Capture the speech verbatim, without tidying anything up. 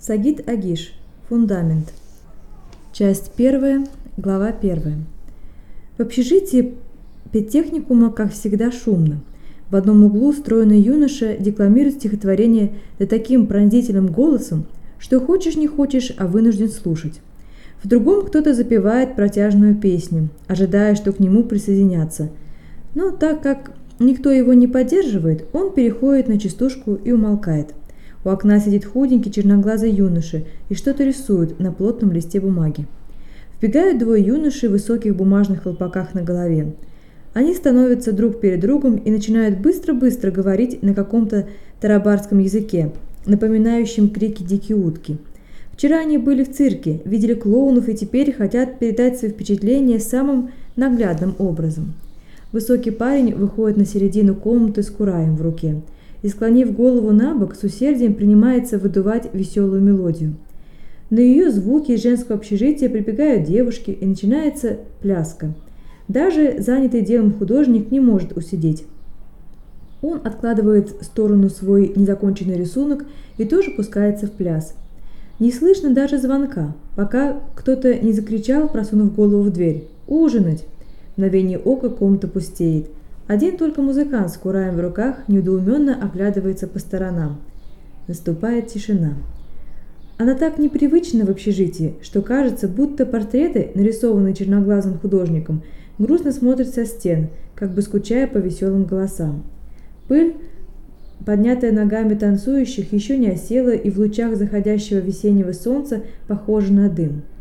Сагит Агиш. Фундамент. Часть первая, глава первая. В общежитии педтехникума, как всегда, шумно. В одном углу стройный юноша декламирует стихотворение да таким пронзительным голосом, что хочешь не хочешь, а вынужден слушать. В другом кто-то запевает протяжную песню, ожидая, что к нему присоединятся. Но так как никто его не поддерживает, он переходит на частушку и умолкает. У окна сидит худенький черноглазый юноша и что-то рисует на плотном листе бумаги. Вбегают двое юношей в высоких бумажных колпаках на голове. Они становятся друг перед другом и начинают быстро-быстро говорить на каком-то тарабарском языке, напоминающем крики дикой утки. Вчера они были в цирке, видели клоунов и теперь хотят передать свои впечатления самым наглядным образом. Высокий парень выходит на середину комнаты с кураем в руке и, склонив голову на бок, с усердием принимается выдувать веселую мелодию. На ее звуки из женского общежития прибегают девушки, и начинается пляска. Даже занятый делом художник не может усидеть. Он откладывает в сторону свой незаконченный рисунок и тоже пускается в пляс. Не слышно даже звонка, пока кто-то не закричал, просунув голову в дверь: «Ужинать!». В мгновение ока комната пустеет. Один только музыкант с кураем в руках недоуменно оглядывается по сторонам. Наступает тишина. Она так непривычна в общежитии, что кажется, будто портреты, нарисованные черноглазым художником, грустно смотрят со стен, как бы скучая по веселым голосам. Пыль, поднятая ногами танцующих, еще не осела и в лучах заходящего весеннего солнца похожа на дым.